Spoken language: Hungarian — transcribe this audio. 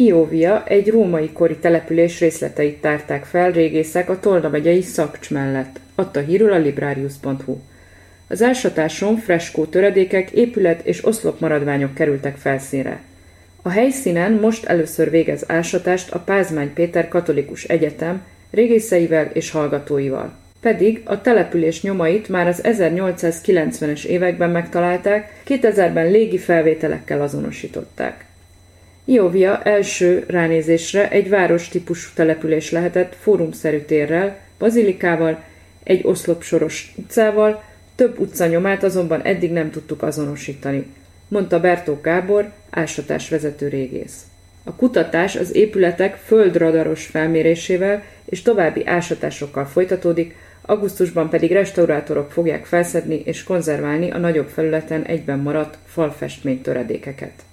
Ióvia egy római kori település részleteit tárták fel régészek a Tolna megyei Szakcs mellett, adta hírül a librarius.hu. Az ásatáson freskó töredékek, épület és oszlop maradványok kerültek felszínre. A helyszínen most először végez ásatást a Pázmány Péter Katolikus Egyetem régészeivel és hallgatóival. Pedig a település nyomait már az 1890-es években megtalálták, 2000-ben légi felvételekkel azonosították. Ióvia első ránézésre egy város-típusú település lehetett fórumszerű térrel, bazilikával, egy oszlopsoros utcával, több utca nyomát azonban eddig nem tudtuk azonosítani, mondta Bertók Gábor, ásatásvezető régész. A kutatás az épületek földradaros felmérésével és további ásatásokkal folytatódik, augusztusban pedig restaurátorok fogják felszedni és konzerválni a nagyobb felületen egyben maradt falfestmény töredékeket.